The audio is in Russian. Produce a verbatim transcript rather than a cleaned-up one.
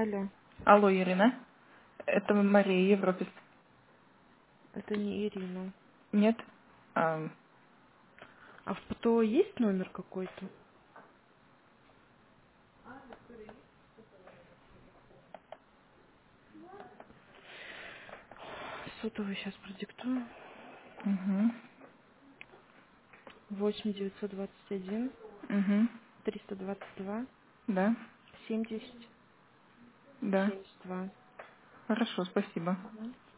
Алло, Алло, Ирина. Это Мария Европис. это не Ирина. Нет? А, А в ПТО есть номер какой-то? Сотовый сейчас продиктую. угу, Восемь девятьсот двадцать один угу. триста двадцать два Да, семьдесят да. семьдесят два. Хорошо, спасибо. Мгм.